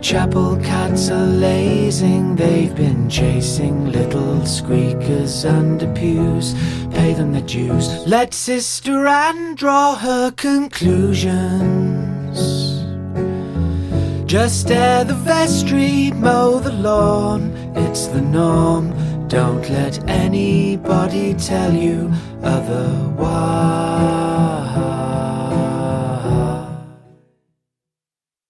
chapel cats are lazing, they've been chasing little squeakers under pews. Pay them their dues. Let Sister Anne draw her conclusions. Just ere the vestry, mow the lawn, it's the norm. Don't let anybody tell you otherwise.